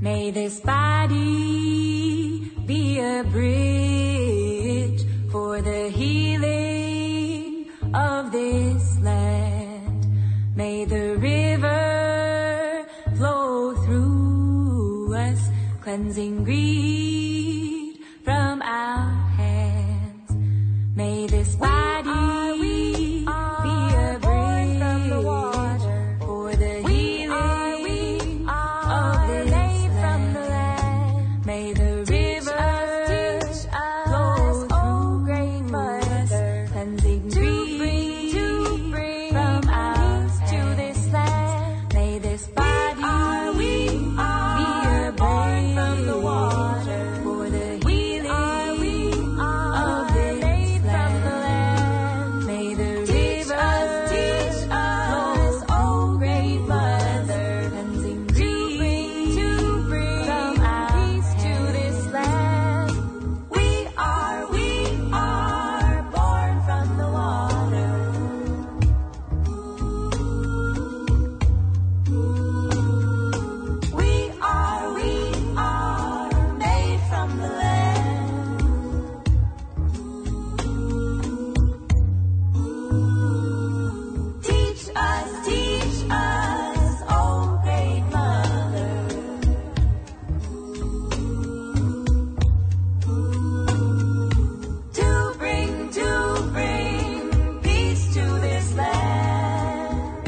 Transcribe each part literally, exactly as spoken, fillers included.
May this body be a bridge for the healing of this land. May the river flow through us, cleansing greed from our hands. May this body be a bridge for the healing of this land. May the river flow through us, cleansing greed from our hands. May this body be a bridge from the water for the healing of this land. May the river flow, oh great mother, cleansing greed from our peace to this land. We are, we are born from the water. We are, we are made from the land. Teach us, teach us, oh great mother. To bring, to bring peace to this land.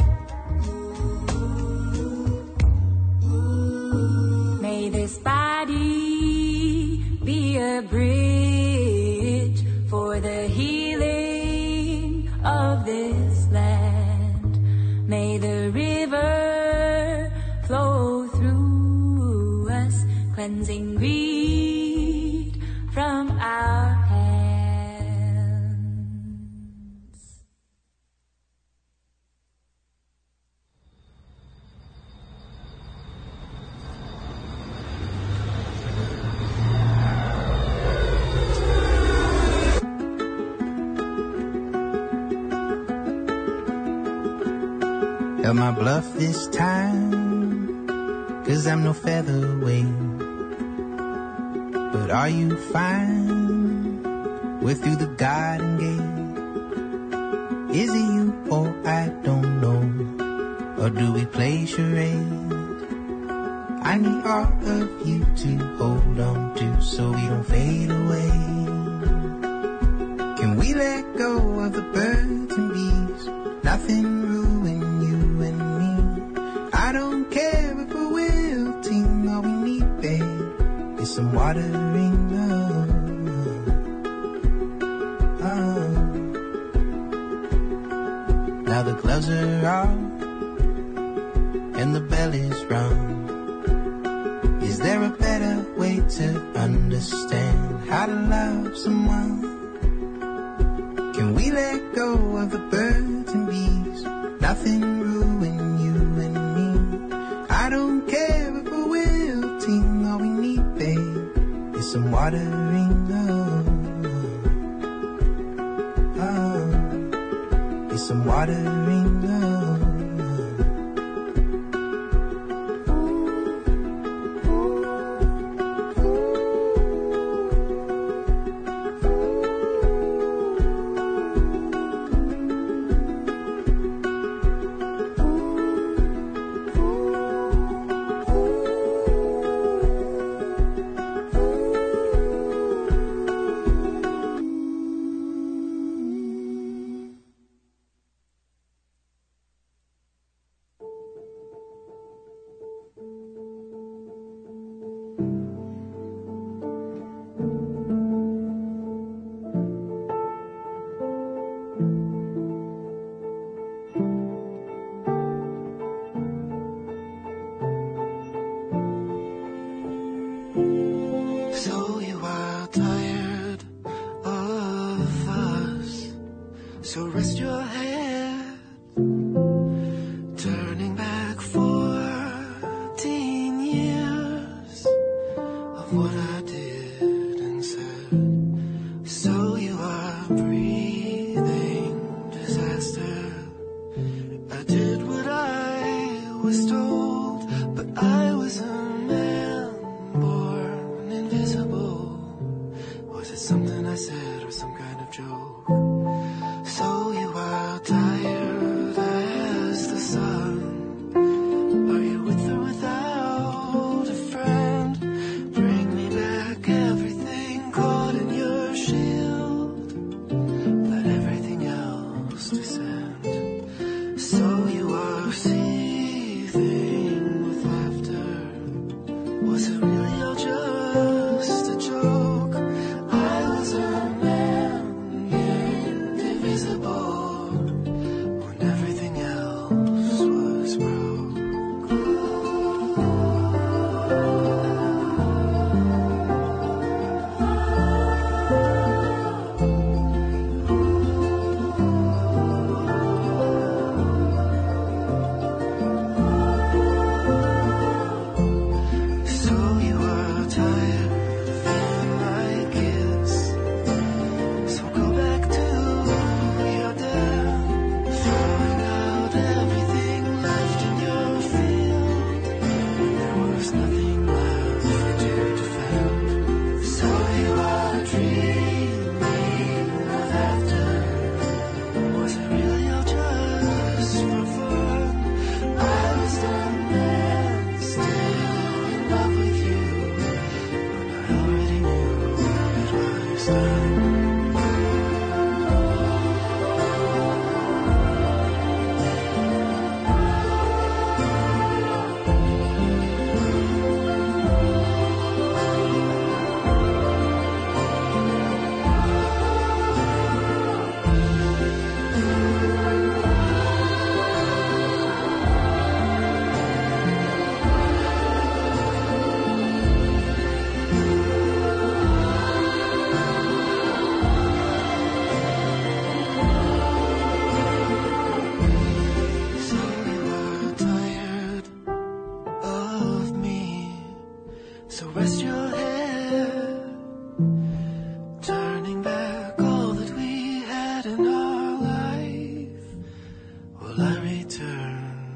May this body be a bridge for the healing of this land. May the river flow through us, cleansing greed from our hands. Held my bluff this time, 'cause I'm no featherweight. But are you fine? We're through the garden gate. Is it you or I don't know? Or do we play charades? I need all of you to hold on to so we don't fade away. Can we let go of the birds and bees? Nothing ruin you and me. I don't care if we're wilting. All we need, babe, is some watering love. Oh. Now the gloves are off and the bell is rung. Is there a better way to understand how to love someone? Can we let go of the birds and bees? Nothing ruin you and me. I don't care if we're wilting. All we need, babe, is some watering love. Oh, is some watering love.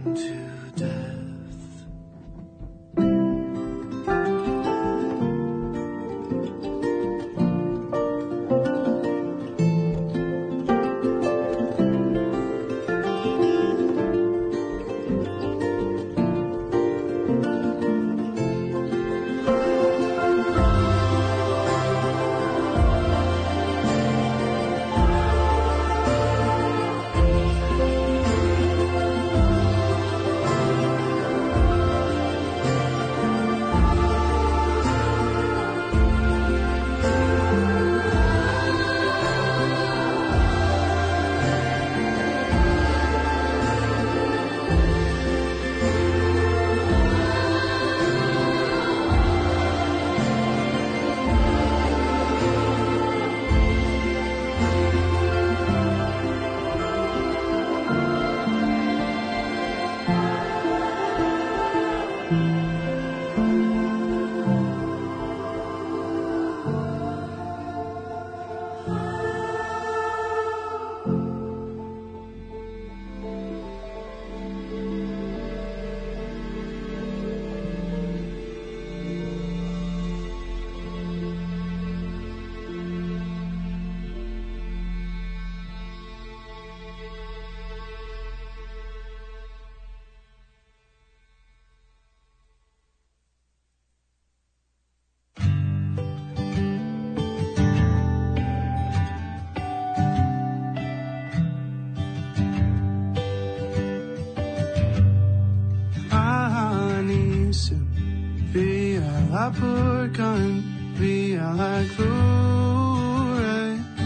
Apurkan via glure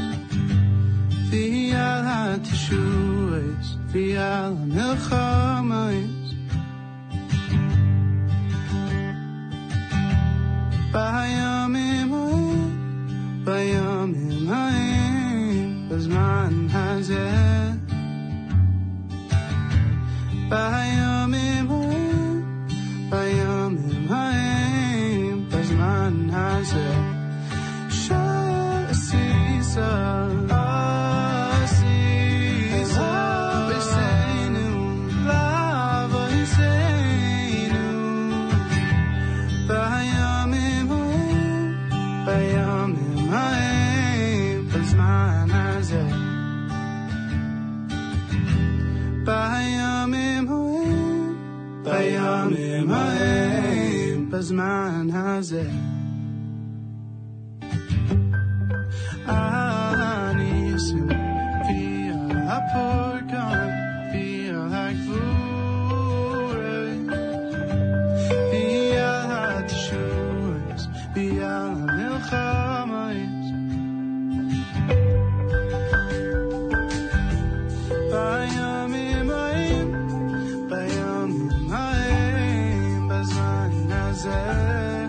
via tishues via milchamais bayamim bayamim bazman hazeh bayamim bayamim man has a Shasisa Asisa Bisenu Lava Hisenu Bayamim Bayamim Haim Basman has a Bayamim Bayamim Haim Basman has it. Anisim via Apurkan via Glure via Tishues via Milchamais Bayamim Haim Bayamim Haim Basman Nazeh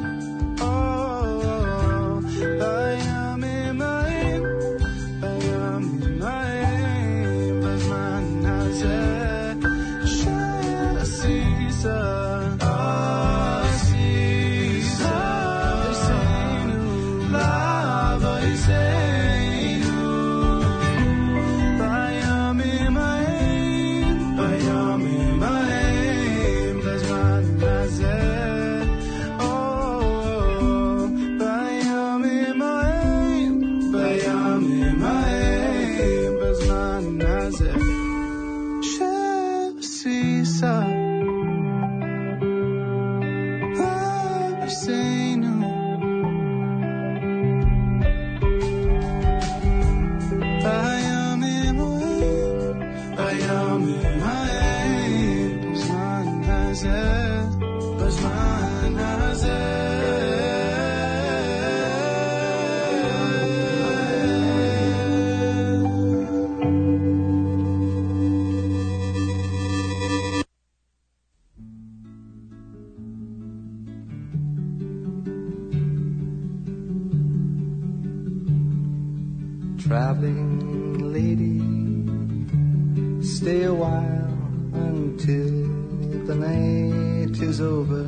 Traveling lady, stay a while until the night is over.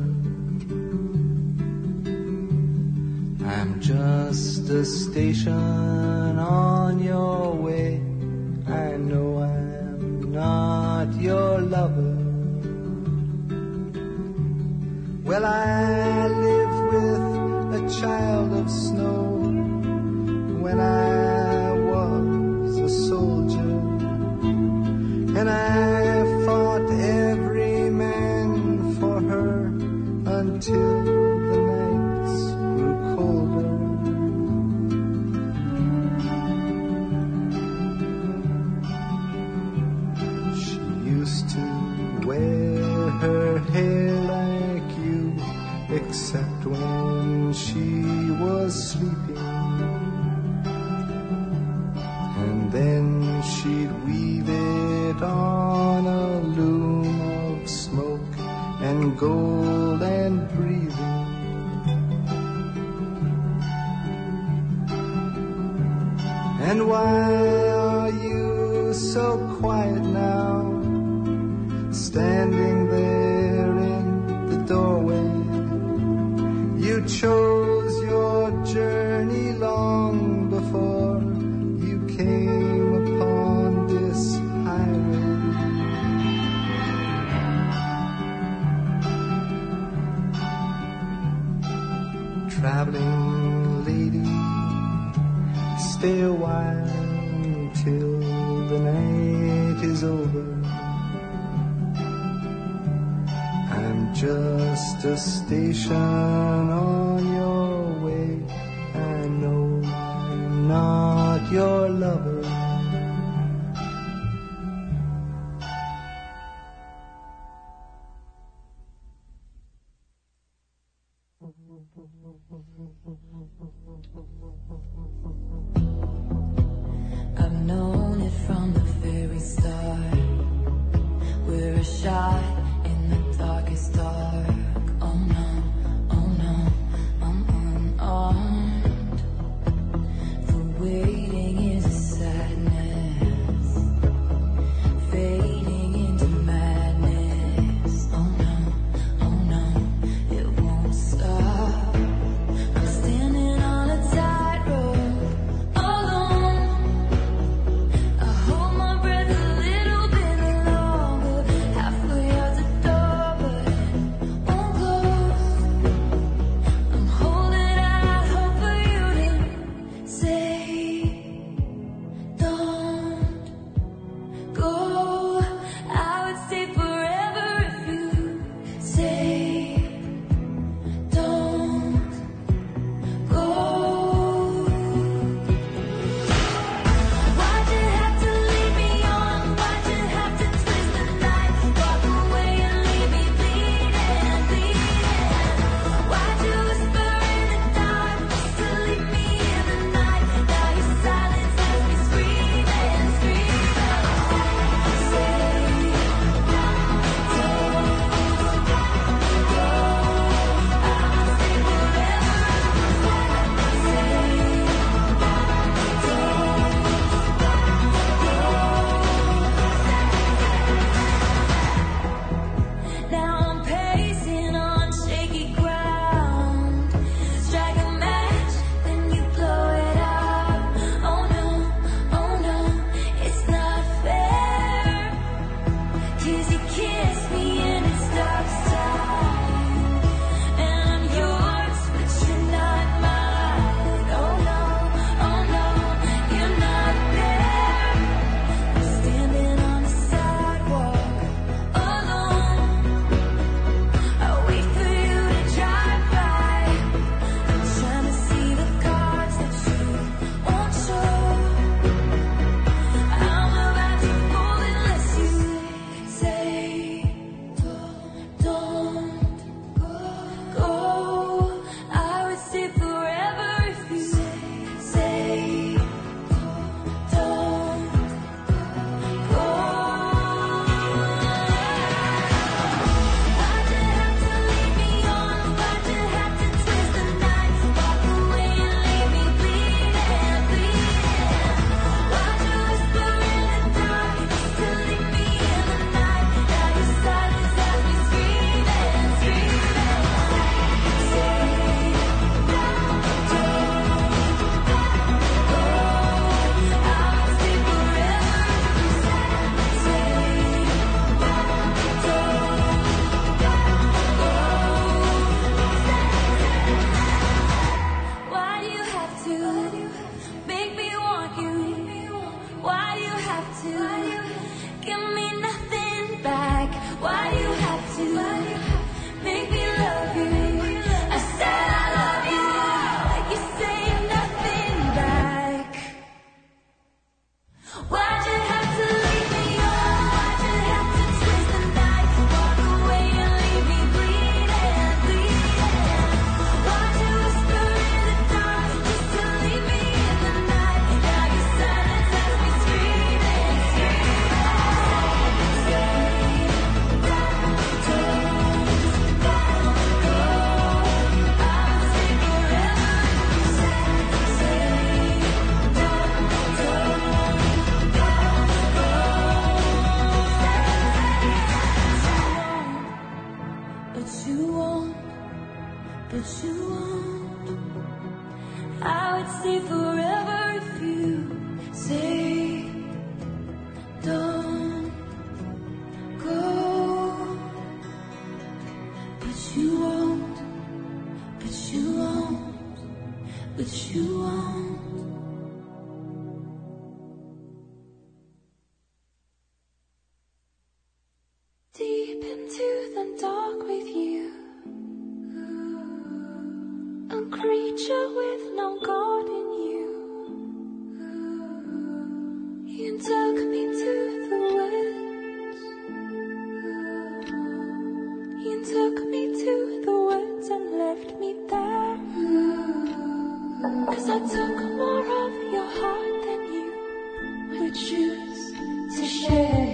I'm just a station on your way. I know I'm not your lover, Well, I lived with a child of snow when I was a soldier, and I fought every man for her until the nights grew colder. She used to wear her hair like you, except when she was sleeping, and then she'd weave it on a loom of smoke and gold and breathing. And why are you so quiet now, standing there in the doorway? You chose your journey long before you came upon this highway. Traveling lady, stay a while until the night is over. I'm just a station on your way. I know I'm not your lover. I've known it from the very start. We're a shot in the darkest dark. Oh no, oh no, I'm unarmed. The waiting is a sadness, fading into madness. Oh no, oh no, it won't stop. I'm standing on a tightrope, alone. I hold my breath a little bit longer, halfway out the door, but it won't close. I'm holding out hope for you to say, don't go. I would stay forever if you say, don't go. Why'd you have to leave me on? Why'd you have to twist the knife? Walk away and leave me bleeding, bleeding. Why'd you whisper in the dark just to leave me in the night? Now your silence has me screaming, screaming. Say, now I'm pacing on shaky ground. Strike a match, then you blow it out. Oh no, oh no, it's not fair. 'Cause you kiss me and it stops time. And I'm yours, but you're not mine. Oh no, oh no, you're not there. I'm standing on the sidewalk, alone. I wait for you to drive by. I'm trying to see the cards that you won't show. I'm about to fold unless you say, you won't, but you won't. I would stay forever if you say don't go, but you won't, but you won't, but you won't. Deep into the dark with you, a creature with no God in you. You took me to the woods. You took me to the woods and left me there. 'Cause I took more of your heart than you would choose to share.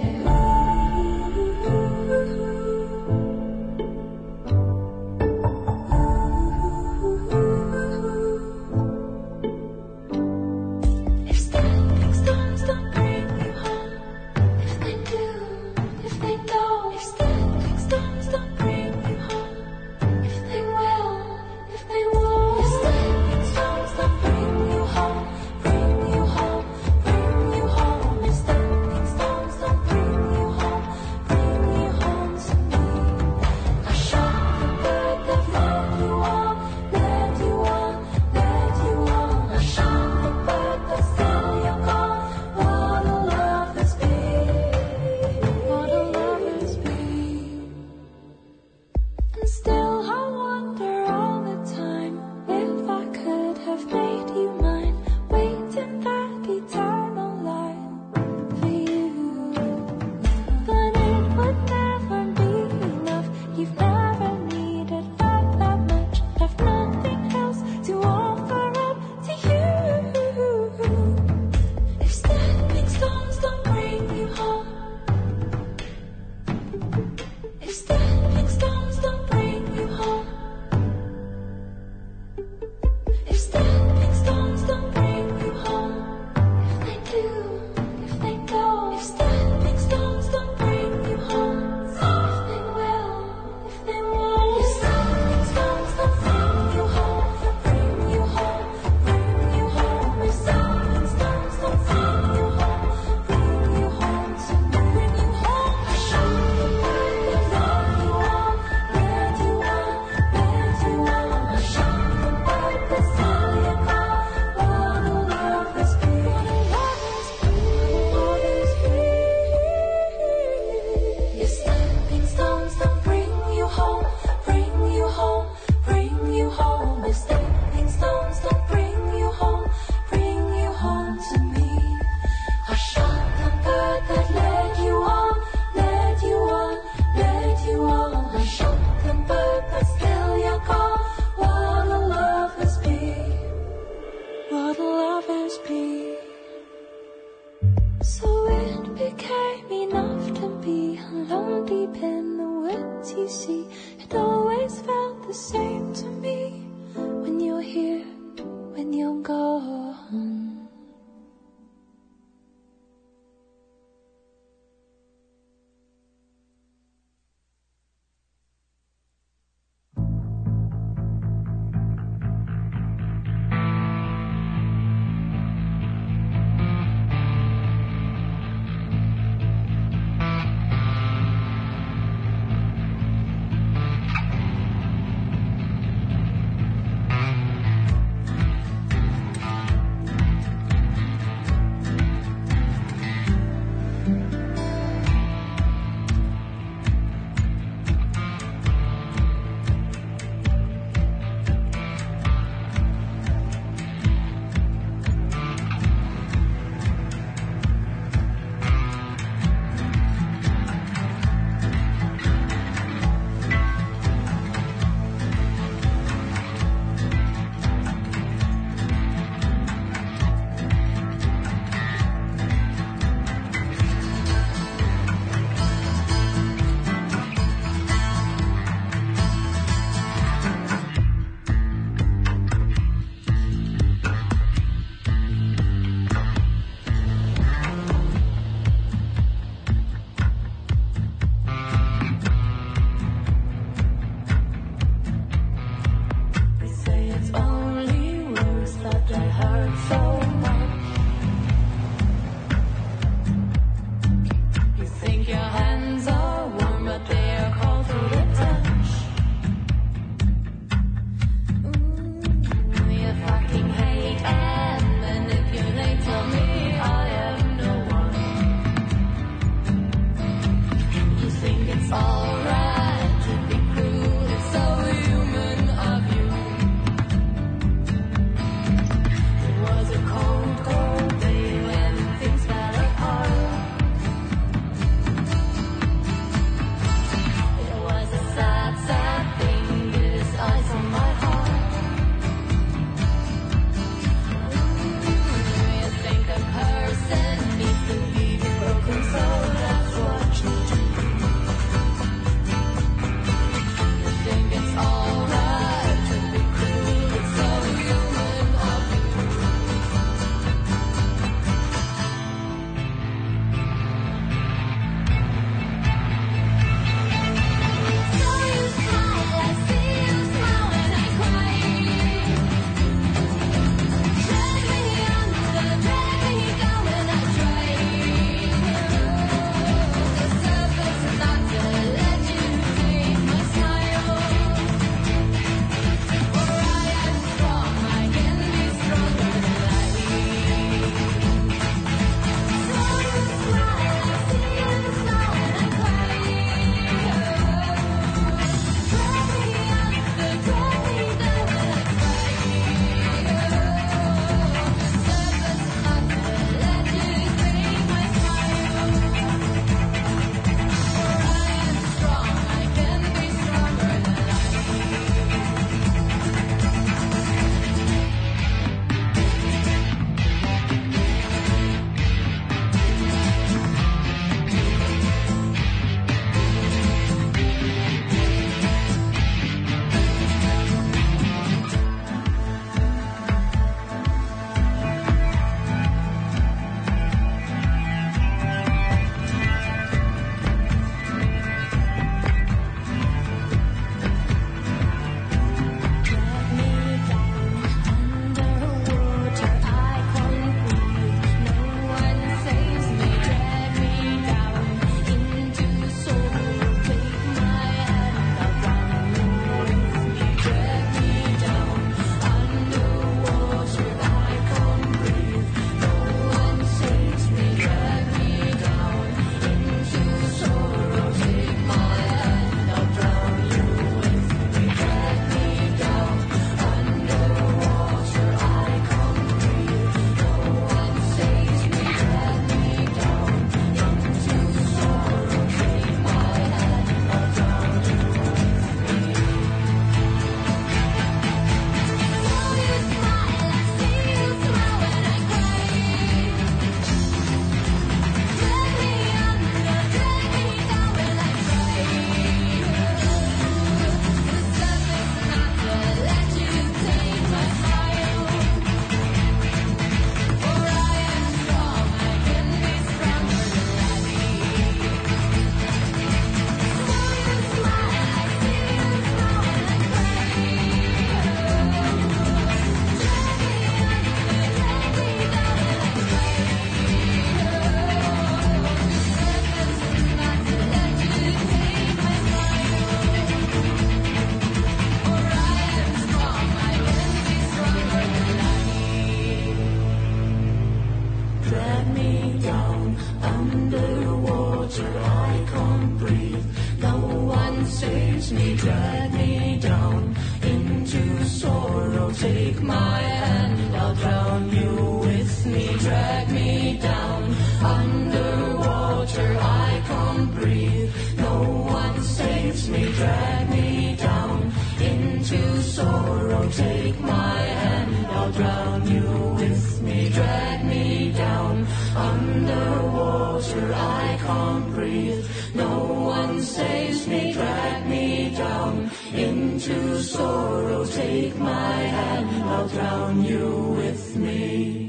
saves me, drag me down into sorrow. Take my hand, I'll drown you with me. Drag me down underwater, I can't breathe. No one saves me, drag me down into sorrow. Take my hand, I'll drown you with me. Drag me down underwater, I can't breathe. No one saves me, drag me down into sorrow. Take my hand, I'll drown you with me.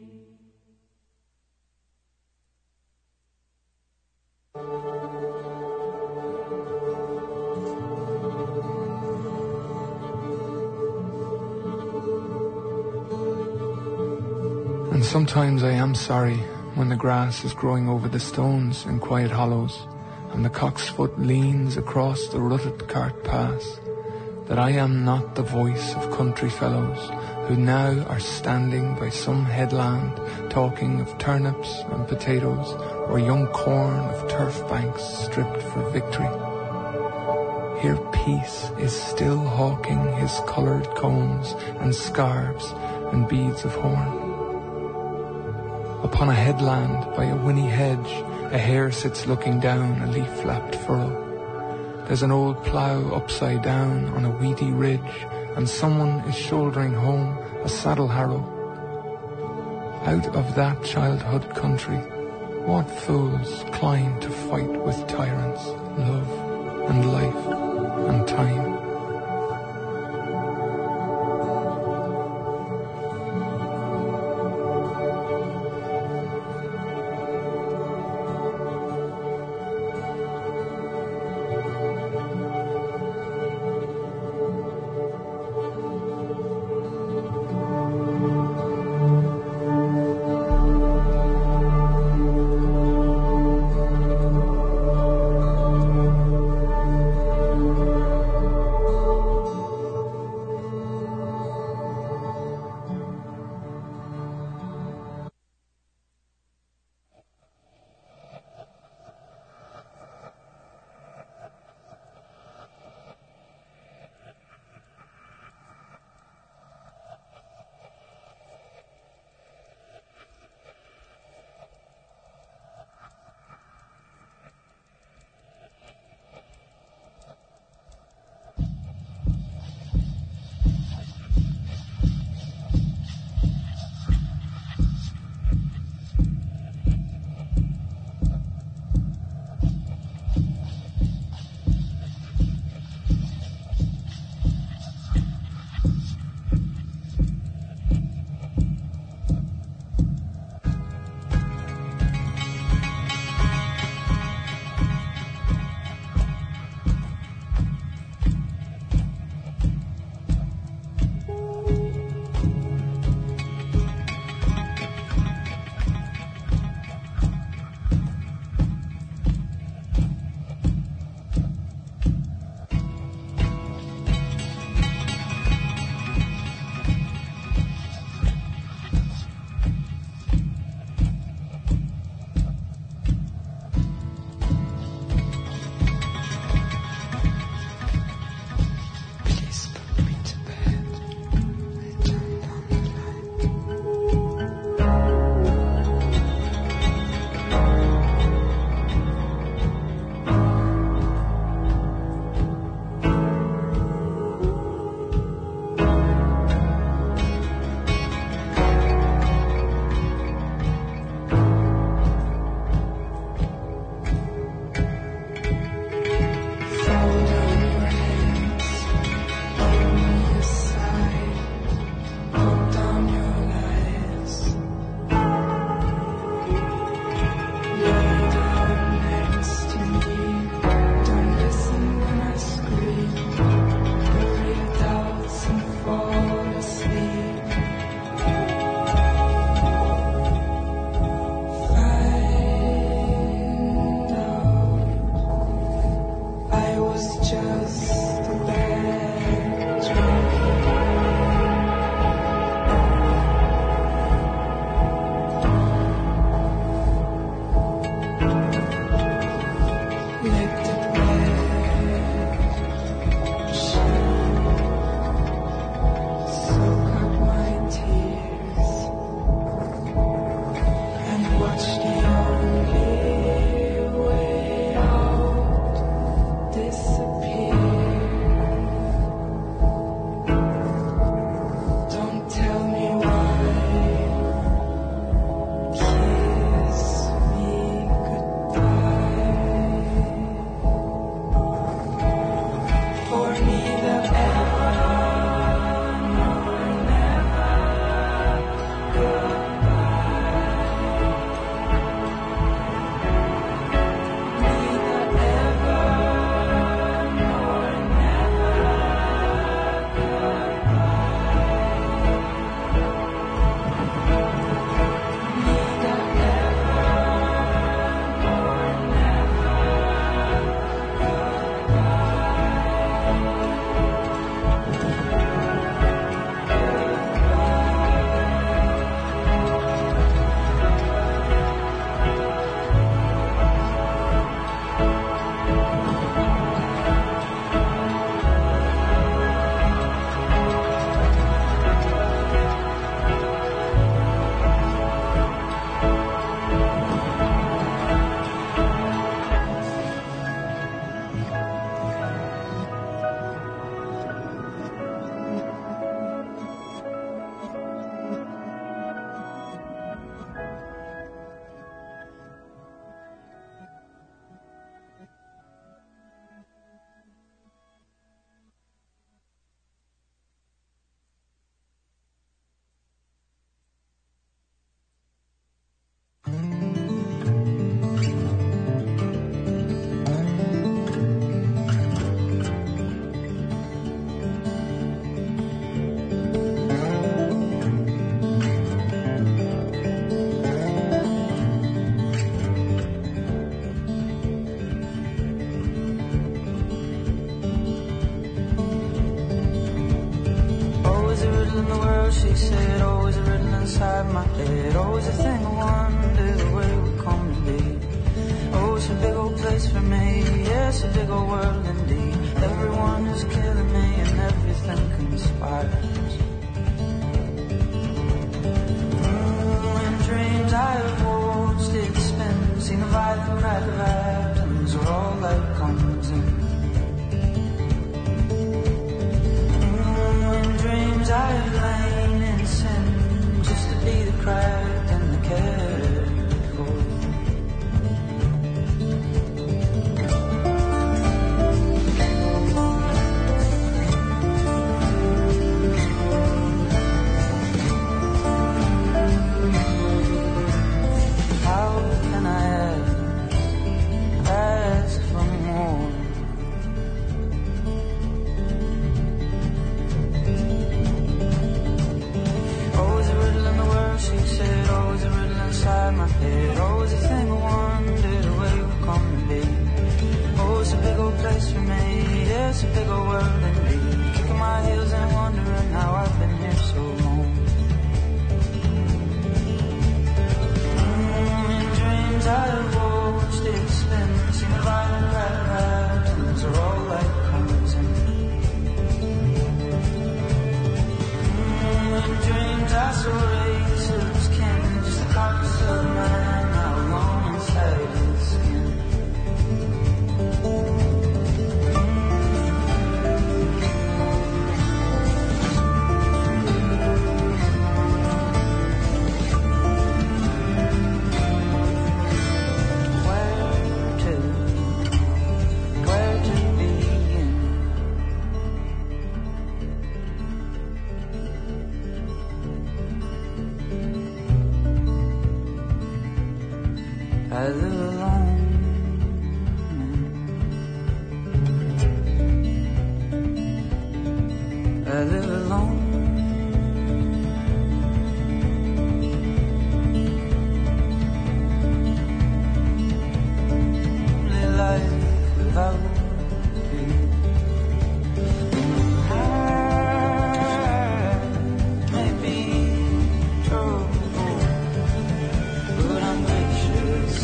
And sometimes I am sorry when the grass is growing over the stones in quiet hollows, and the cock's foot leans across the rutted cart paths, that I am not the voice of country fellows who now are standing by some headland talking of turnips and potatoes or young corn of turf banks stripped for victory. Here peace is still hawking his coloured combs and scarves and beads of horn. Upon a headland by a whinny hedge, a hare sits looking down a leaf-lapped furrow. There's an old plough upside down on a weedy ridge, and someone is shouldering home a saddle harrow. Out of that childhood country, what fools climb to fight with tyrants, love and life and time? world, she said, always a riddle inside my head, always a thing I wonder the way we come to be. Oh, it's a big old place for me, yeah, it's a big old world indeed. Everyone is killing me and everything conspires. Mm, in dreams I have watched it spin, seen the violent crack of atoms where all light comes in. Mm, in dreams I have lain in sin just to be the crack and the cared for. How can I ask, ask for more? Always a riddle in the world, she said, always a riddle inside my head, always a thing I wonder the way we come to be. Oh, it's a big old place for me, yeah, it's a big old world indeed. Kicking my heels and wondering how I've been here so long. In dreams I have watched it spin, seen the violent crack of atoms where all light comes in. In dreams I saw razors kin, just a carcass of a man out alone inside his skin. I live alone. I live alone. Live life without you. I may be troubled, but I'm gracious.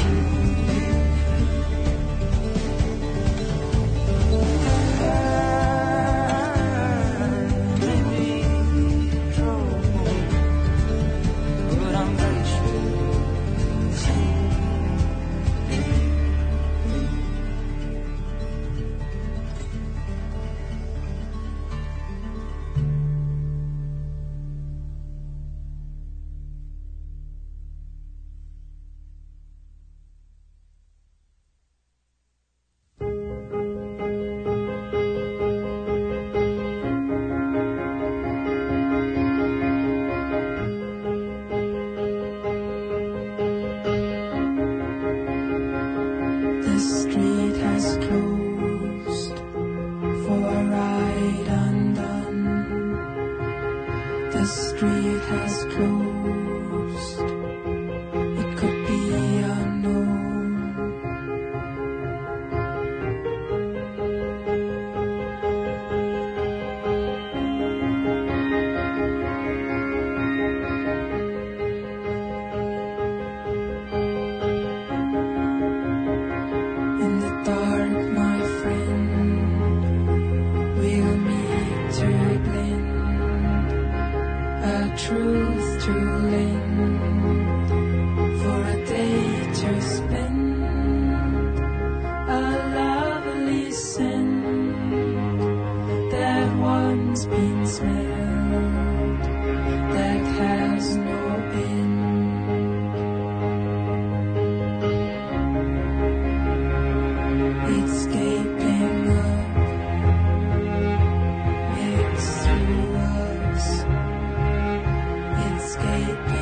The street has closed for a ride undone. The street has closed. It could be unknown. In the dark, my friend, we'll meet to blend a truth to lend for a day to spend, a lovely scent that once been smelled, that has no end. It's gaping up next to us. It's gaping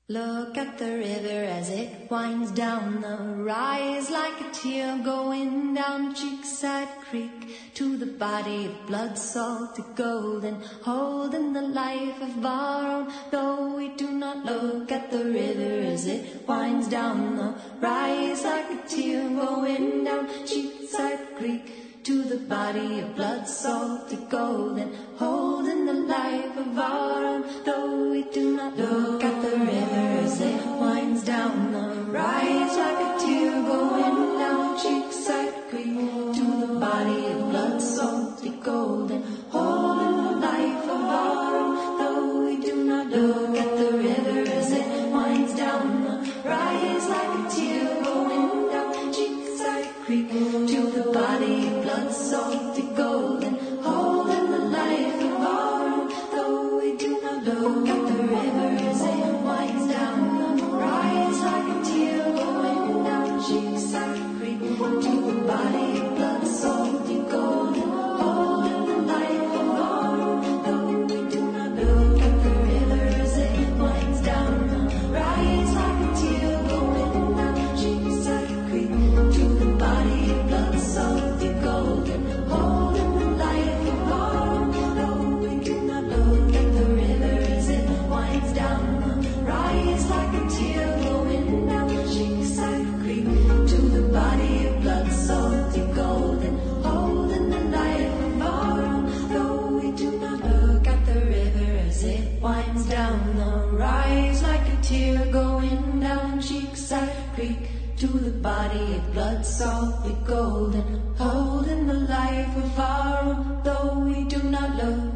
Look at the river as it winds down the rise, like a tear going down Cheekside Creek to the body of blood salty gold, and holding the life of our own. Though we do not look at the river as it winds down the rise, like a tear going down Cheekside Creek to the body of blood salty gold, and holding the life of our own. Though we do not look at the river as it winds down the rise, like a tear going down Cheekside Creek to the body of blood salty gold, and holding the life of our own. Though we do not look at the river as it winds down the rise, like a tear going down Cheekside Creek to the body of blood salty gold, and holding the life of our own. Though we do not look at the river as it winds down the rise, like a tear going down Cheekside Creek to the body of blood salty gold, and holding the life of our own. Though we do not look at the river as it winds down the rise, like a tear going down Cheekside Creek to the body of blood salty gold, and holding the life of our own. Though we do not look at the river as it winds down the rise, like a tear going down Cheekside Creek to the body of blood salty gold, and holding the life of our own. Though we do not look at the river as it winds down the rise, like a tear going down Cheekside Creek to the body of blood salty gold, and holding the life of our own. Though we do not look.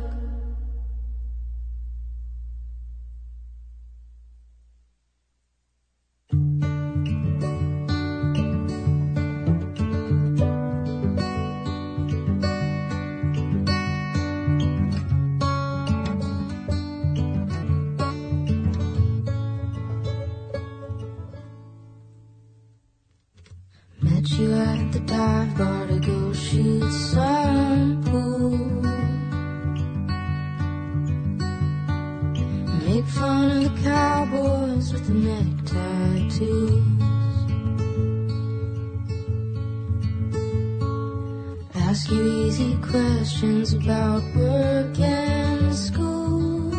Met you at the dive bar to go shoot some pool. Make fun of the cowboys with the neck tattoos. Ask you easy questions about work and school.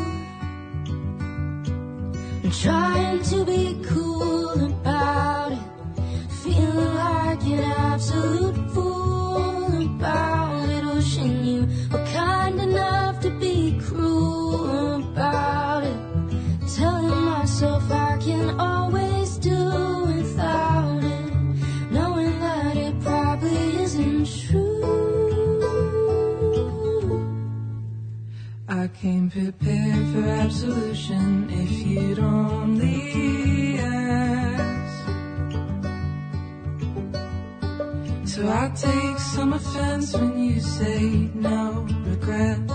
I'm trying to be cool about it, feeling like an absolute fool about it, wishing you were kind enough to be cruel about it, telling myself I can always do without it, knowing that it probably isn't true. I came prepared for absolution if you'd only ask. So I take some offense when you say no regrets.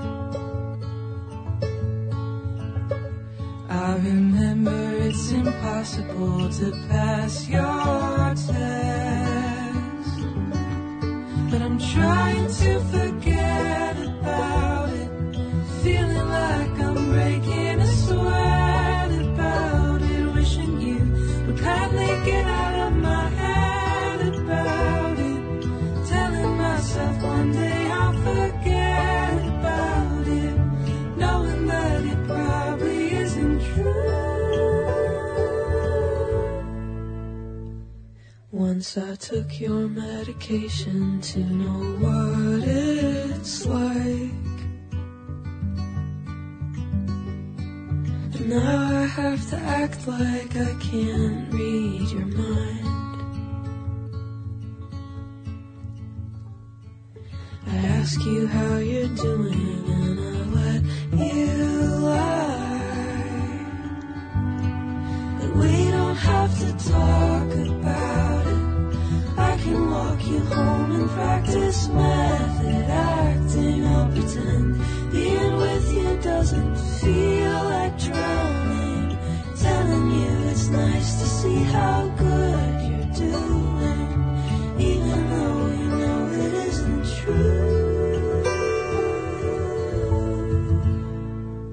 I remember it's impossible to pass your test, but I'm trying to forget about it, feeling like I'm breaking a sweat about it, wishing you would kindly get out of my head about it, telling myself one day I'll forget about it, knowing that it probably isn't true. Once I took your medication to know what it's like, and now I have to act like I can't read your mind. I ask you how you're doing and I let you lie, but we don't have to talk about it. I can walk you home and practice method acting. I'll pretend being with you doesn't feel like drowning, telling you it's nice to see how good you're doing, even though you know it isn't true.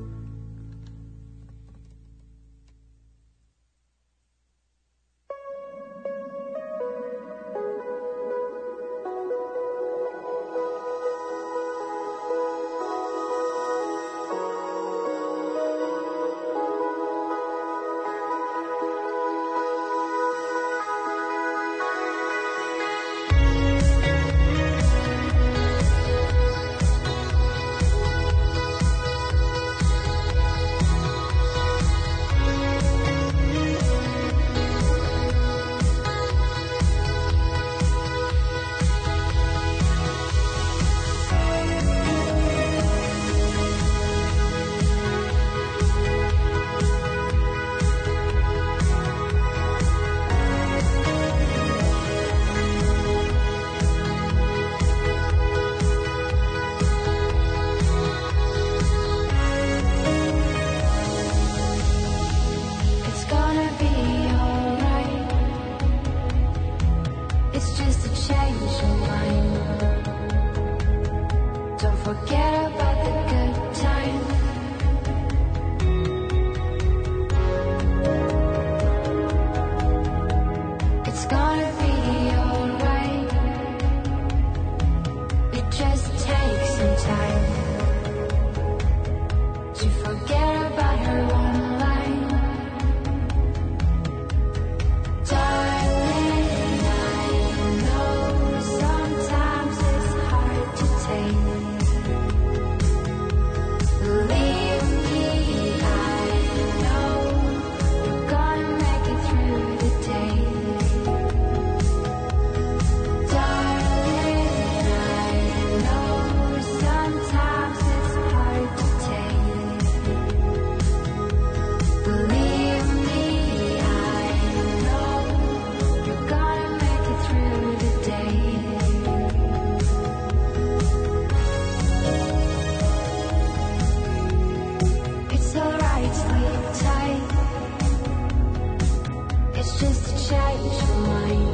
change her mind.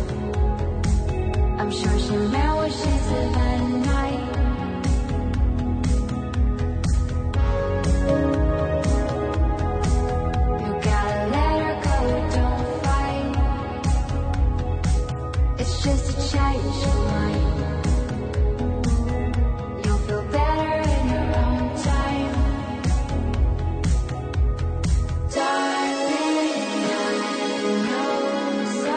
I'm sure she meant what she said that night. You gotta let her go, don't fight. It's just a change your mind. You'll feel better in your own time. Darling, I know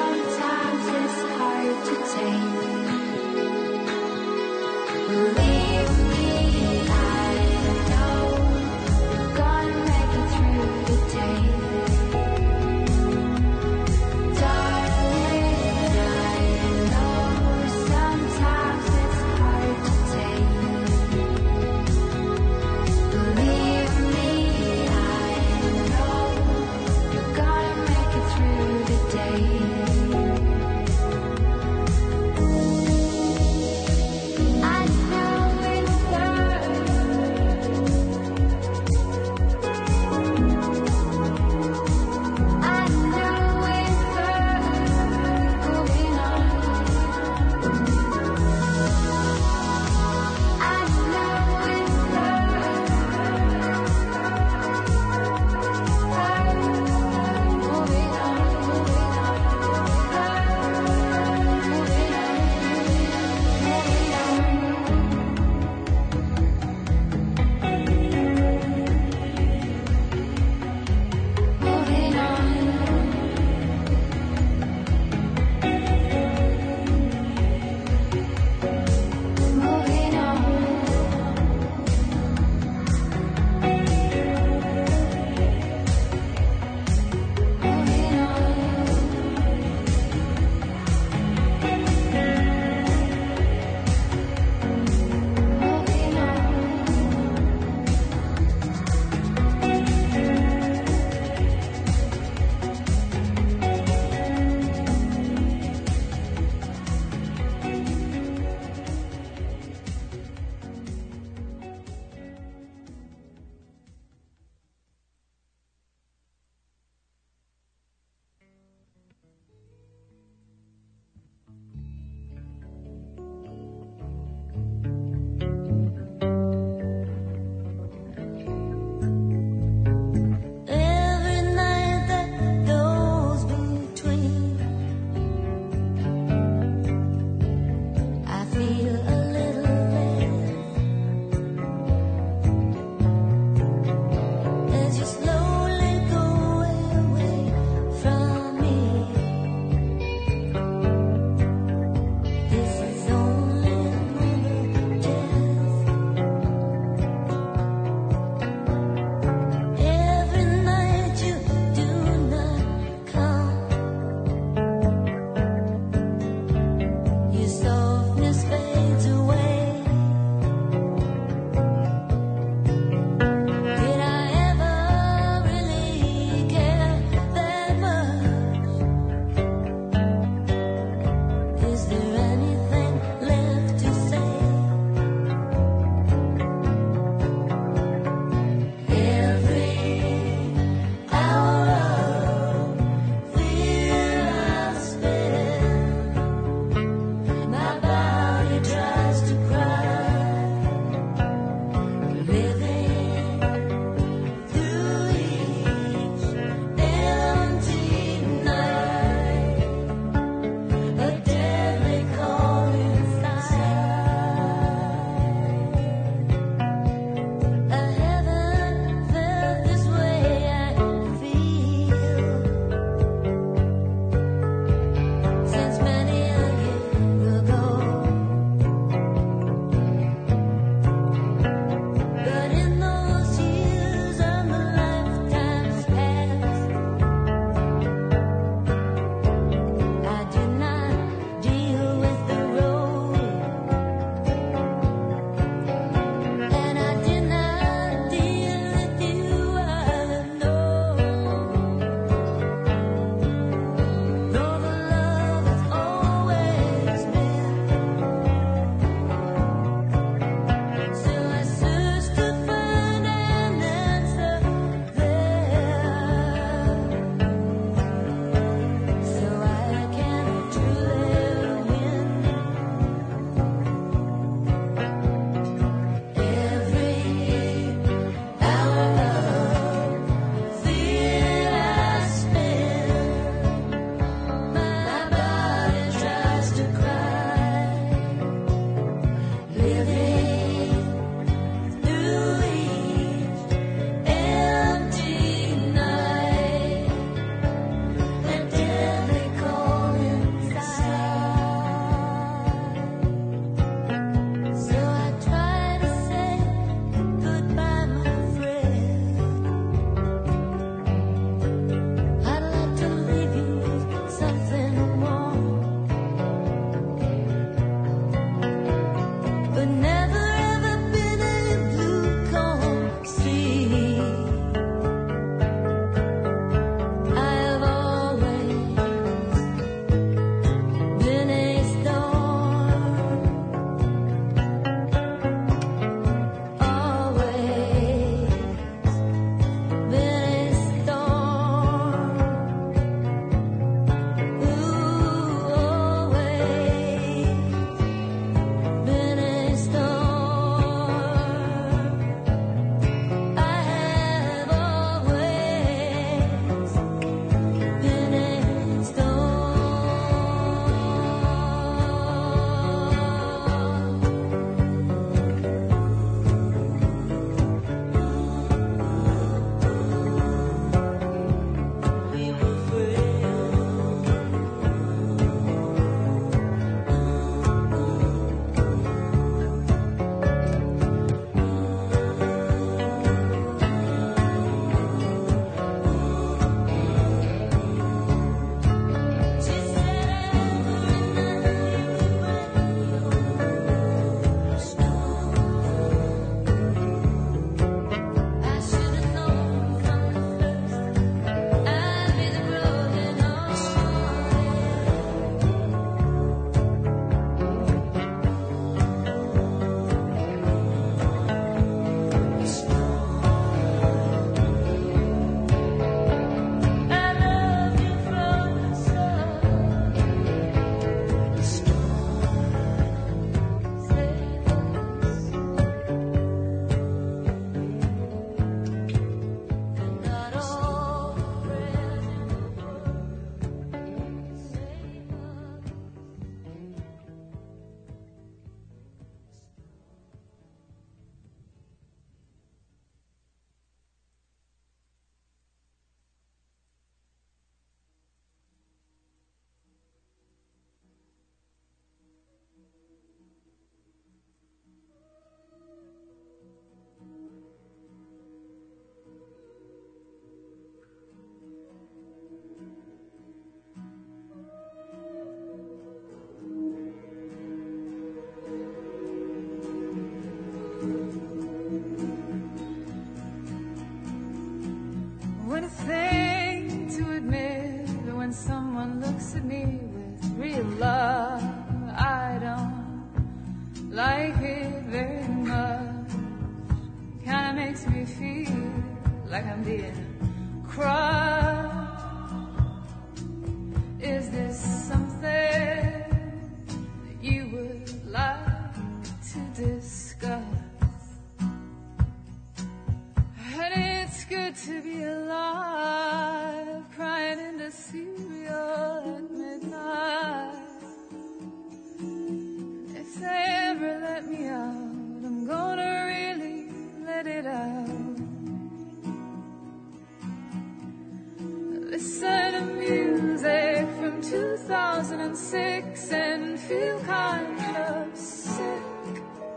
listen to music from two thousand six and feel kind of sick.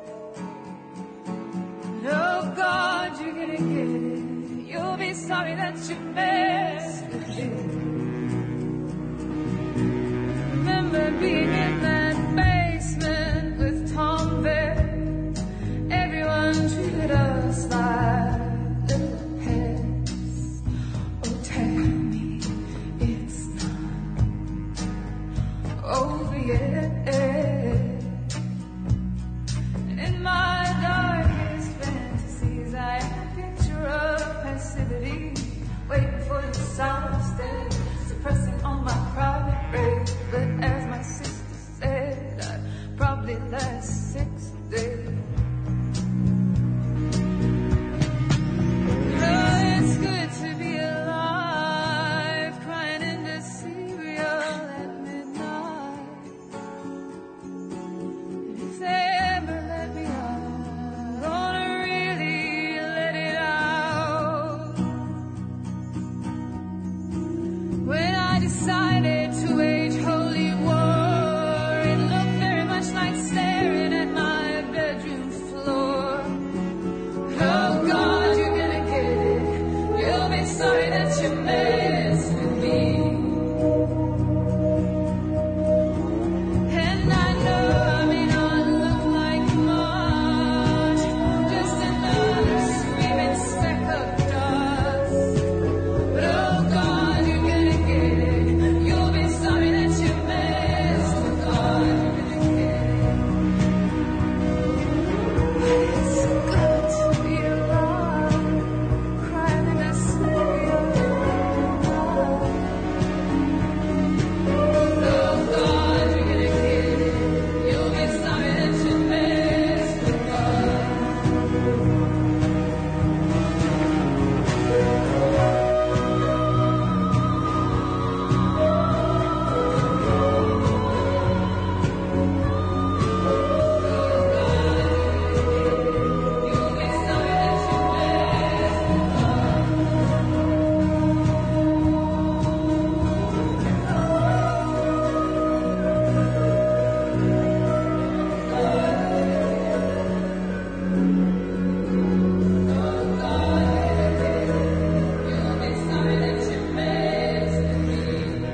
Oh God, you're gonna get it. You'll be sorry that you messed with it. Remember being in that basement with Tom Bear. Everyone treated us like little pets. Oh, tell me it's not over yet. In my darkest fantasies, I have a picture of passivity, waiting for the silent stage, suppressing on my private rage. But as my sister said, I'd probably last six days. Oh, it's good to be alive, crying into cereal at midnight. And if they ever let me out, I'm gonna really let it out. When I decided to wage holy war, it looked very much like staring at my bedroom floor. Oh God, you're gonna get it. You'll be sorry that you messed with me. And I know I may not look like much, just another screaming speck of dust. But oh God, you're gonna get it. You'll be sorry that you messed with God. You're gonna get it. It's good to be alive, crying in a cereal. Oh God, you're gonna get it. You'll be sorry that you messed with God. You'll be sorry that you messed with You'll be sorry that you messed with me.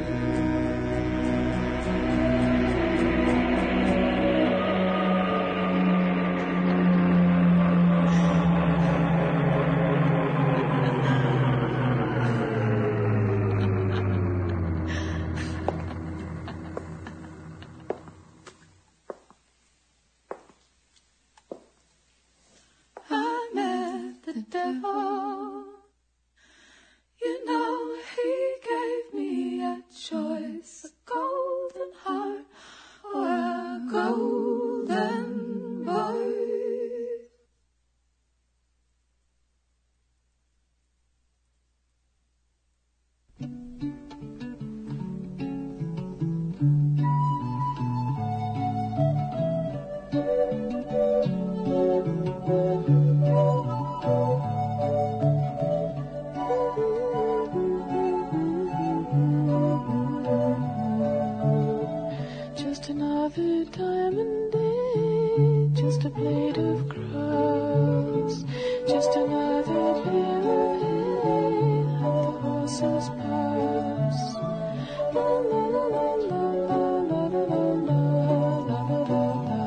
I met the devil. You know, he gave me a choice, a golden heart or a golden boy. Just another diamond day, just a blade of grass, just another pair of hay, and the horses pass. La la la la la la la la la la la la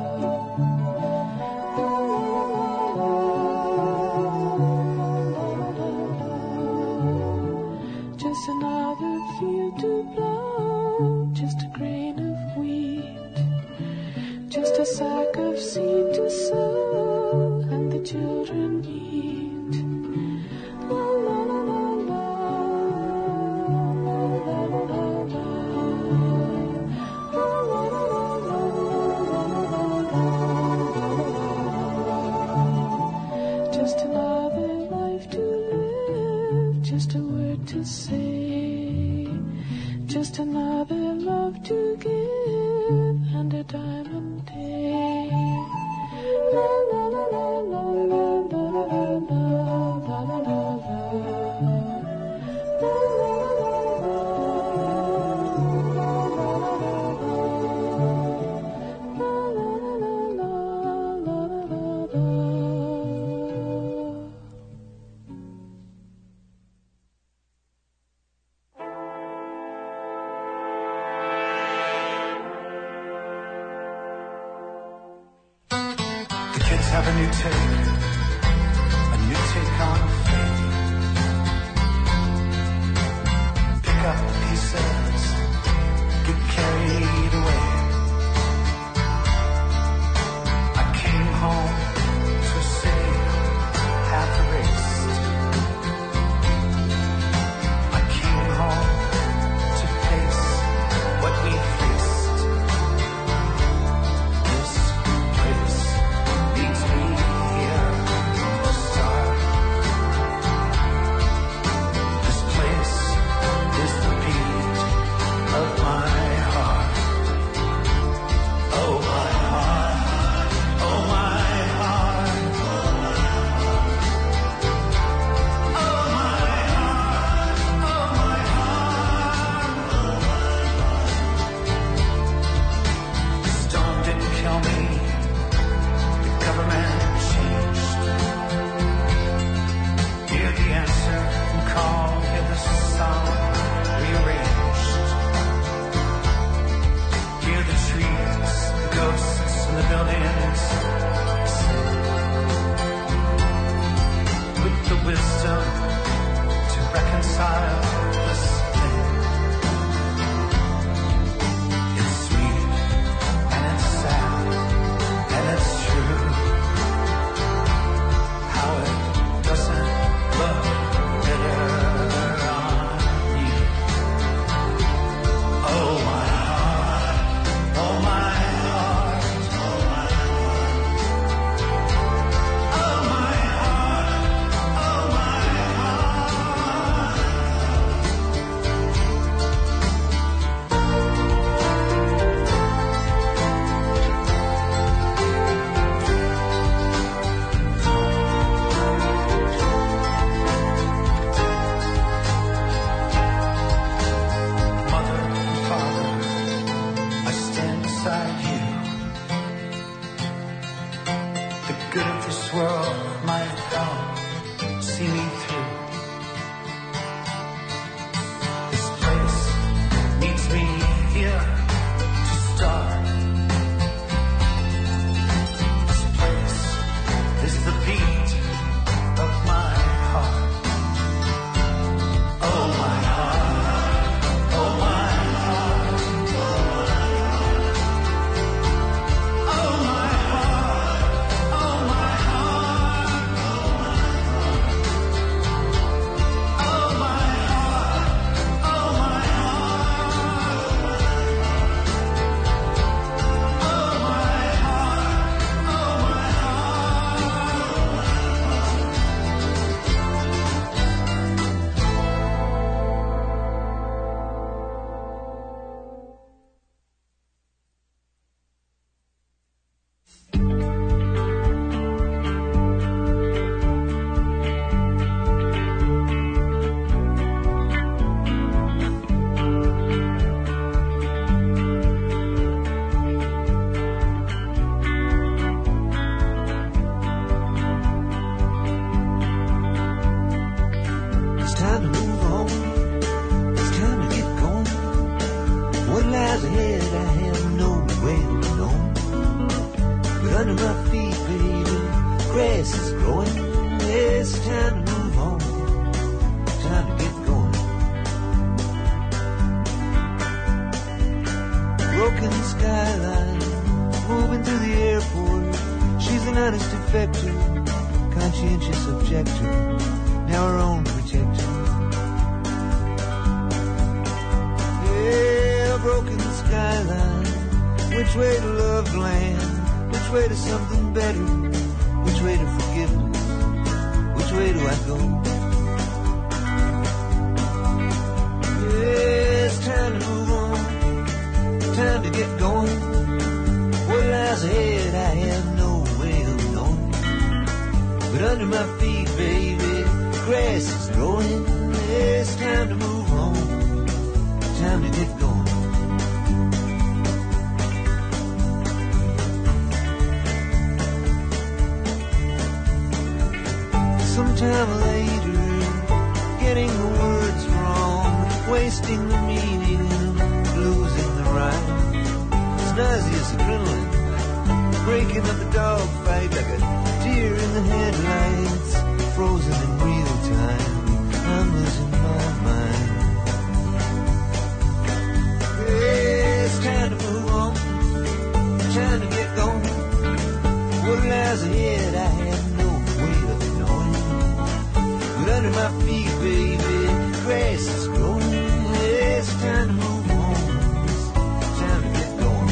la. Just another field to plow, just a grain of wheat, just a sack of seed to sow, and the children eat. La la la la la, la la la la, la la la la, just another life to live, just a word to say, just another love to give, and a diamond day. La la la la la la la la la la la la la la la la la. have a new take, a new take on fate. Pick up the pieces, get carried away. I came home to a city half erased. I came home to face what we faced. This place needs me here to start. This place is the beat of my heart. Oh my heart, oh my heart, oh my heart, oh my heart. The storm didn't kill me. The government changed. Hear the answer and call, hear the song rearranged. Hear the trees, the ghosts and the buildings sing. With the wisdom to reconcile this thing. It's sweet and it's sad and it's true. How it doesn't look better on you. Oh my heart, oh my heart, oh my heart, oh my heart, oh my heart. Mother and father, I stand beside you. The good of this world might help see me through. This place needs me here to start. This place is the beat of my heart. Oh my heart, oh my heart, oh my heart, oh my heart, oh my heart, oh my heart, oh my It's time to move on. It's time to get going. What lies ahead, I have no way of knowing. But under my feet, baby, grass is growing. It's time to move on. Time to get going. Broken skyline, moving through the airport. She's an honest defector, conscientious objector, now her own protector. Yeah, broken skyline. Which way to love land? Which way to something better? Which way to forgiveness? Which way do I go? Yeah, it's time to move on. Time to get going. What lies ahead, I have no way of knowing. But under my feet, baby, grass is growing. It's time to move on. Time to get going. Sometime later, getting the words wrong, wasting the meaning, losing the rhyme. It's nauseous adrenaline, breaking up the dogfight like a deer in the headlights, frozen in real time. I'm losing my mind. Yeah, it's time to move on, time to get going. What lies ahead, I have no way of knowing. But under my feet, baby, grass is growing. Yeah, it's time to move on, it's time to get going.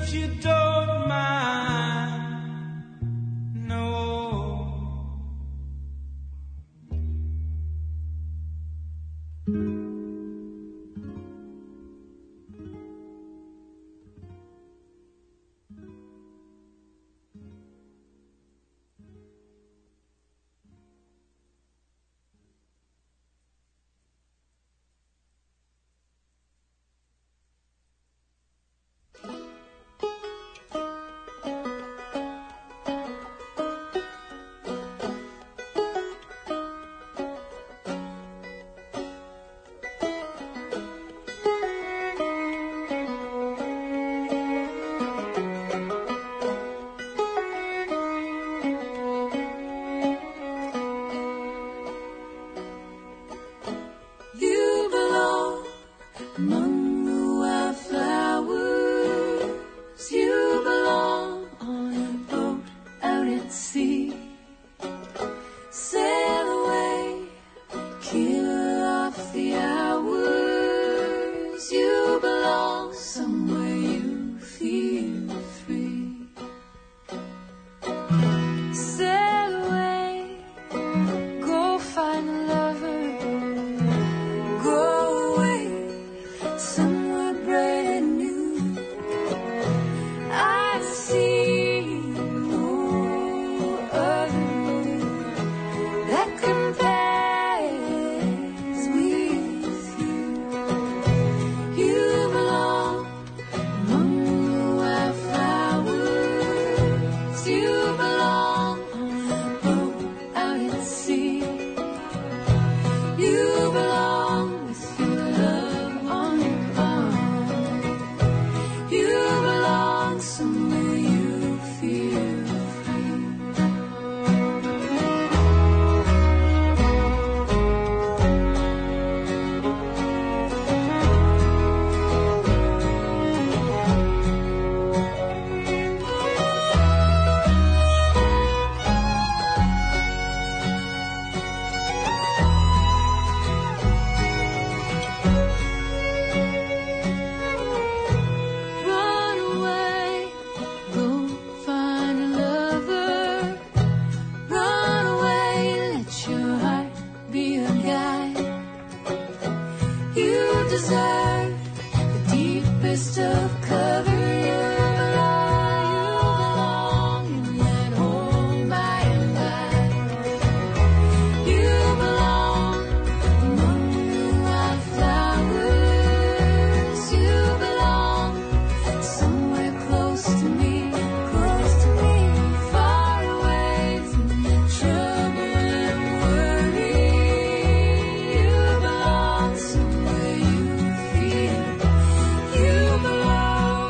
you don't mind. No. You belong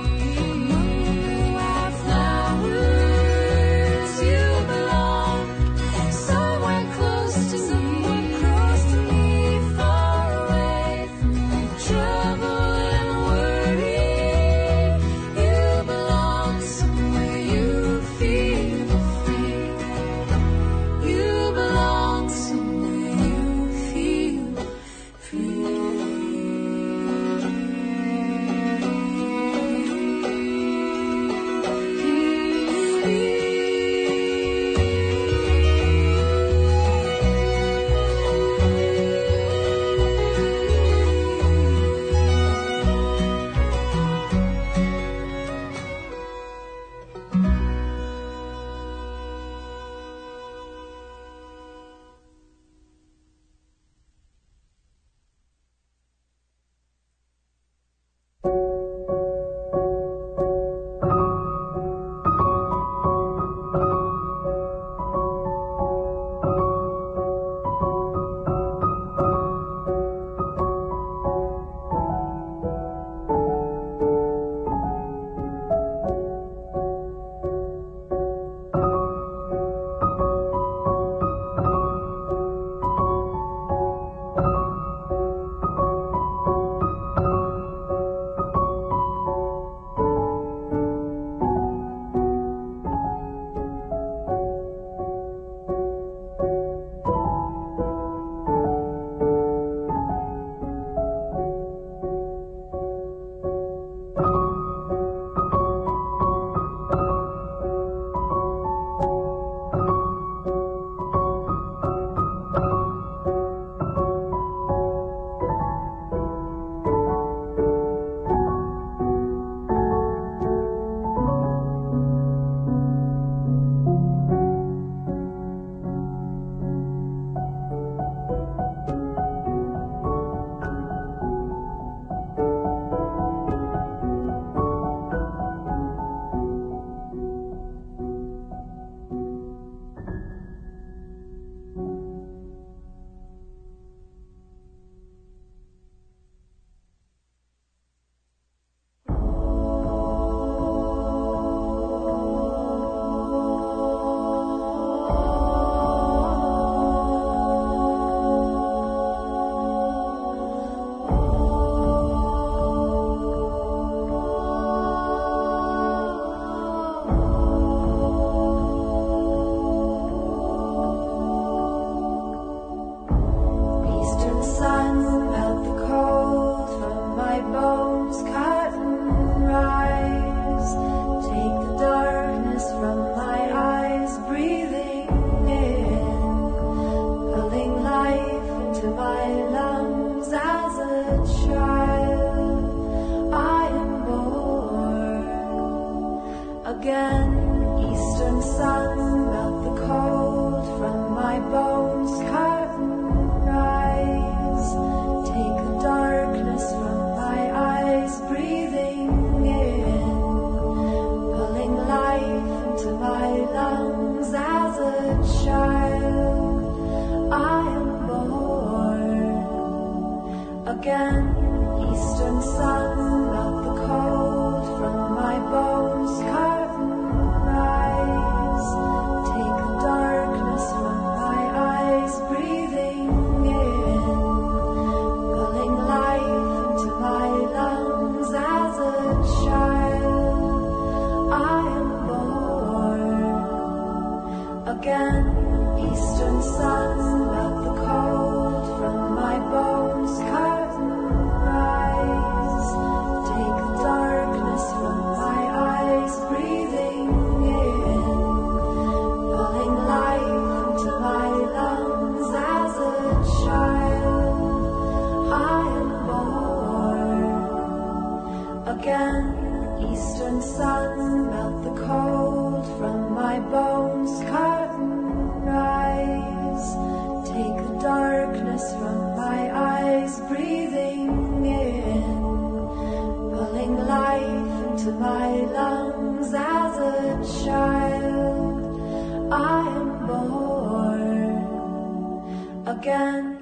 again. Eastern sun, melt the cold from my bones, curtain rise. Take the darkness from my eyes, breathing in, pulling life into my lungs as a child. I am born again.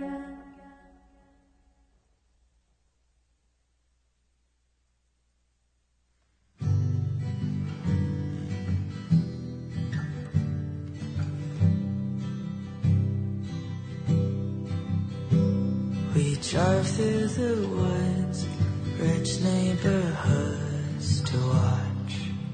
We drive through the woods, rich neighborhoods to watch.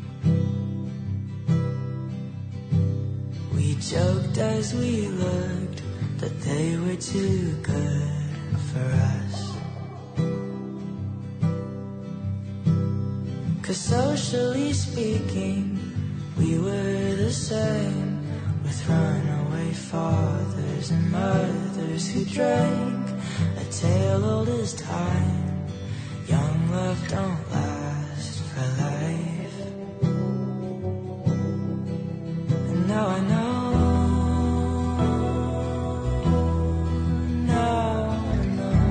We joked as we looked that they were too good for us. 'Cause socially speaking, we were the same, with runaway fathers and mothers who drank a tale old as time. Young love don't last for life. And now I know, now I know,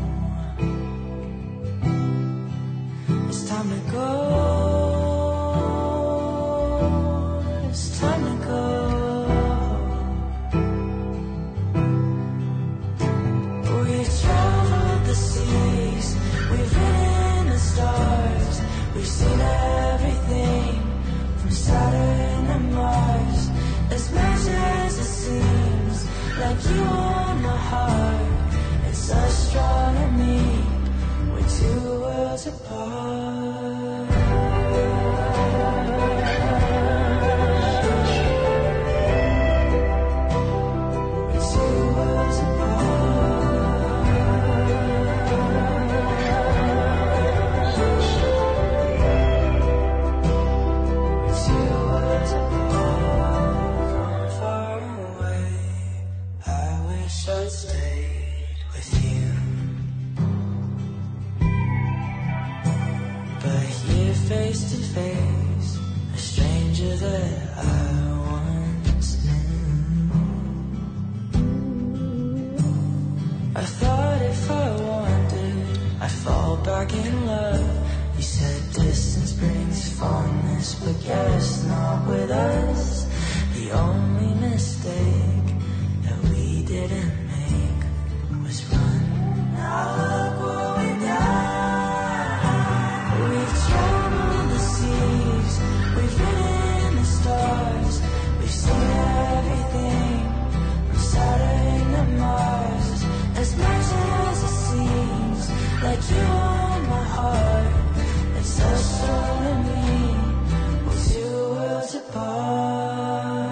it's time to go, it's time to go. We've seen everything from Saturn and Mars. As much as it seems like you own my heart, it's astronomy, we're two worlds apart. We're two worlds I'd stayed with you, but here face to face, a stranger that I once knew. I thought if I wandered, I'd fall back in love. You said distance brings fondness, but guess not with us. The only mistake that we didn't make was run. Now look what we've done. We've traveled the seas, we've ridden the stars, we've seen everything from Saturn to Mars. As much as it seems like you own my heart, it's astronomy, we're two worlds apart.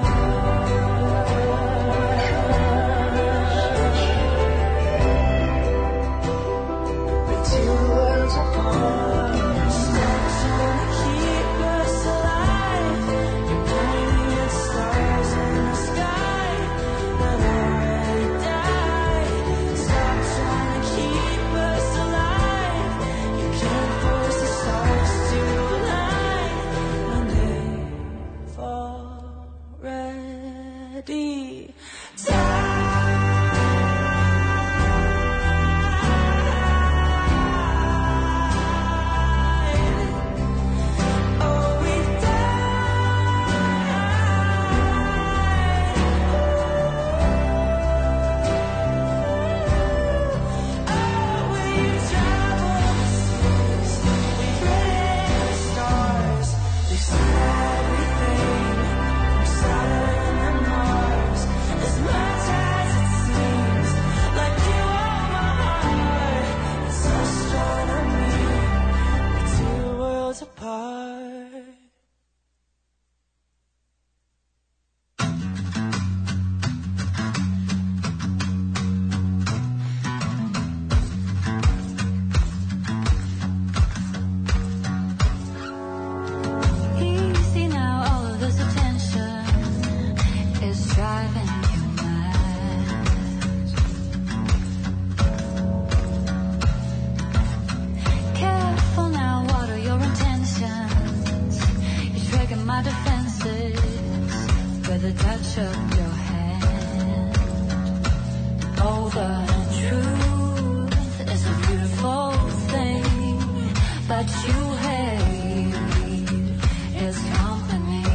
took your hand. Oh, the truth is a beautiful thing, but you hate his company.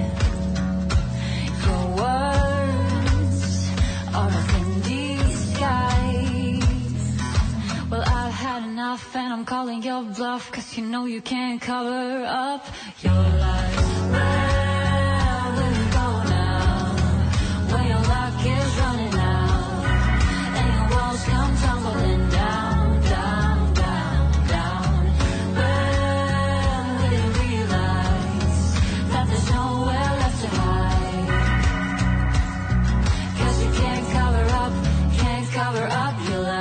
Your words are a thin disguise. Well, I've had enough and I'm calling your bluff, 'cause you know you can't cover up your lies. Where will you go now, when your luck is running out, and your walls come tumbling down, down, down, down? When will you realize that there's nowhere left to hide? 'Cause you can't cover up, can't cover up your lies.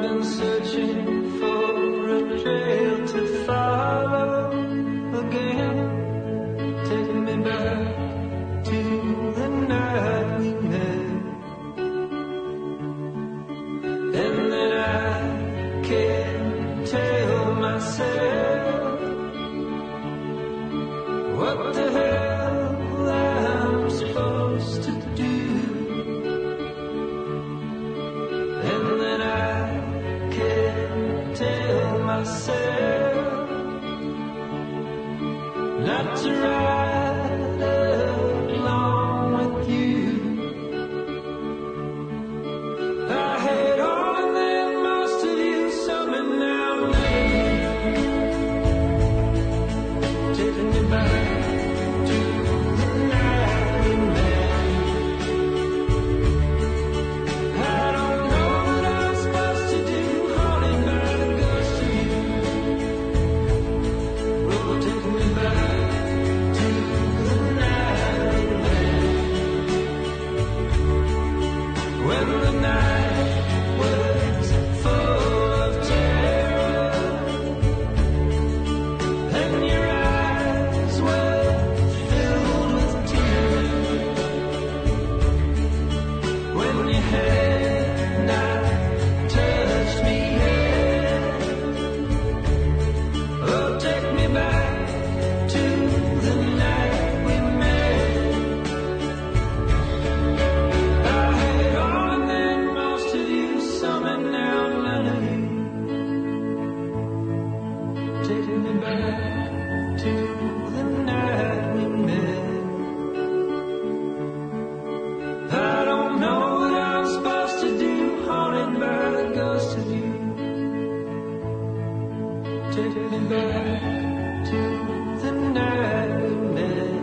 been searching for a trail to follow again. Take me back to the night we met. And then I can't tell myself what the hell I'm supposed to do. And then I can't tell myself not to ride along with you. I had all and then most of you, some and now none. Taking me back to the night we met. I don't know what I'm supposed to do, haunted by the ghost of you. Oh, take me back to the night we met. When the night was full of terror and your eyes were filled with tears. When your hand not touched me yet. Oh, take me back to the night we met. I had all and then most of you, some and now none of you. Take me back to the night we met. I don't know what I'm supposed to do, haunted by the ghost of you. Take me back to the night we met.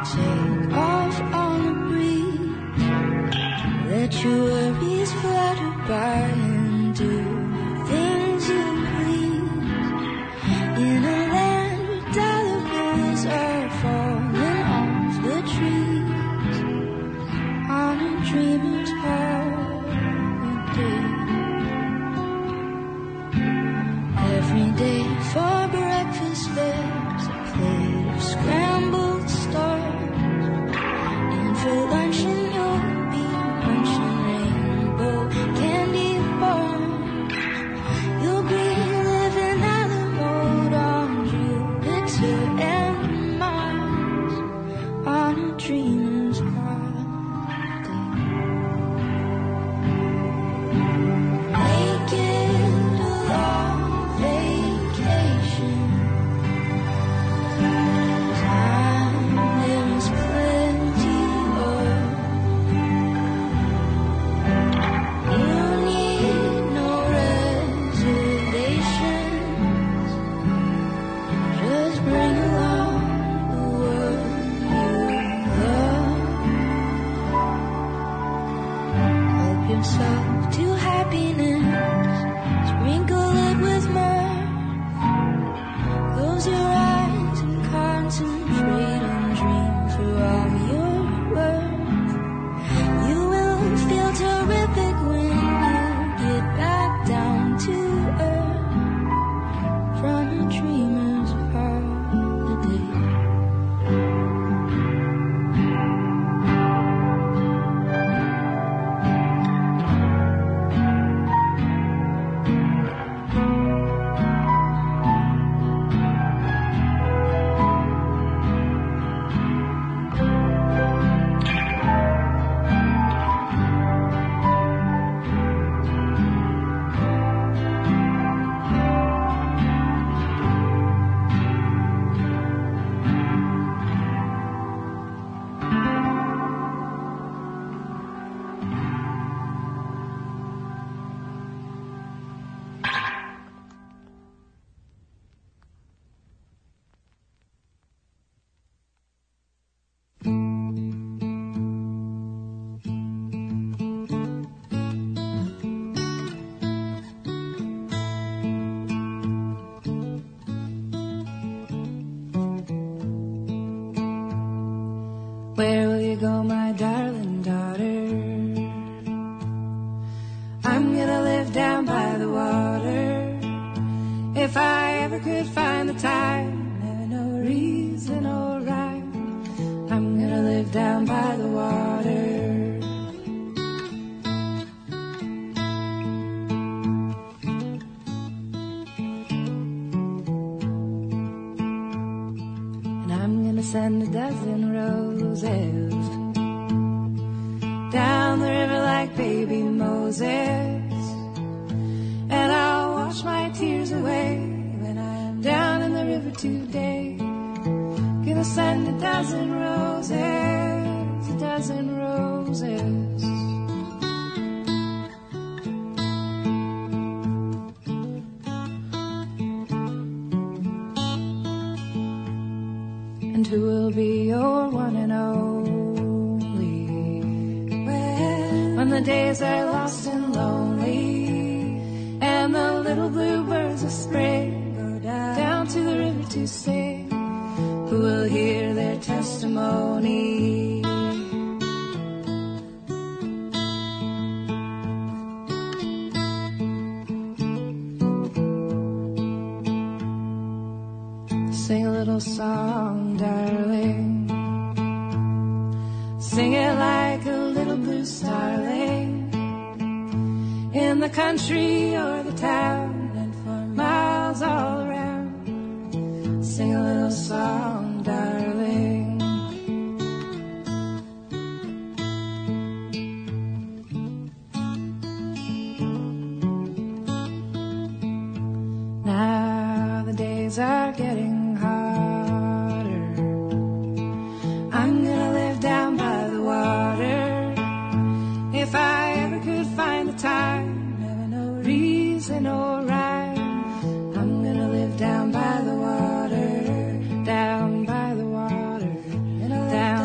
take off on the breeze. Let your worries flutter by and do things you please. In a land where dollar bills are falling off the trees, on a dreamer's holiday. Every day for breakfast there's a plate of scrambled stars, and for lunch and you'll be munching rainbow candy bars. You'll be living at the mode on Jupiter and Mars, on a dreamer's holiday. Make it a long vacation. Time there is plenty of. You need no reservations. Just bring along the world you love. Help yourself to happiness. Sprinkle it with mirth. Close your eyes and concentrate and dream for all your worth. You will feel terrific when you get back down to earth, from a dreamer's holiday. Where will you go, my darling daughter? I'm gonna live down by the water. If I ever could find the time, never no reason or rhyme, I'm gonna live down by the water. And I'm gonna send a dozen roses down the river like baby Moses, and I'll wash my tears away when I'm down in the river today. Gonna send a dozen roses, a dozen roses. And who will be your one and only when the days are lost and lonely, and the little bluebirds of spring go down, down to the river to sing? Who will hear their testimony? Sing a little song, darling. Sing it like a little blue starling, in the country or the town, and for miles all around. Sing a little song, darling. Now the days are getting hotter. I'm gonna live down by the water. If I ever could find the time, never no reason or rhyme, I'm gonna live down by the water, down by the water, down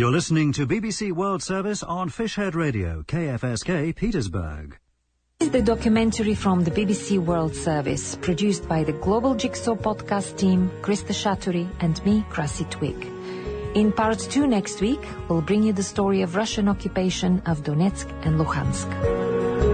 You're listening to B B C World Service on Fishhead Radio, K F S K, Petersburg. This is the documentary from the B B C World Service, produced by the Global Jigsaw podcast team, Krista Shaturi and me, Krasi Twig. In part two next week, we'll bring you the story of Russian occupation of Donetsk and Luhansk.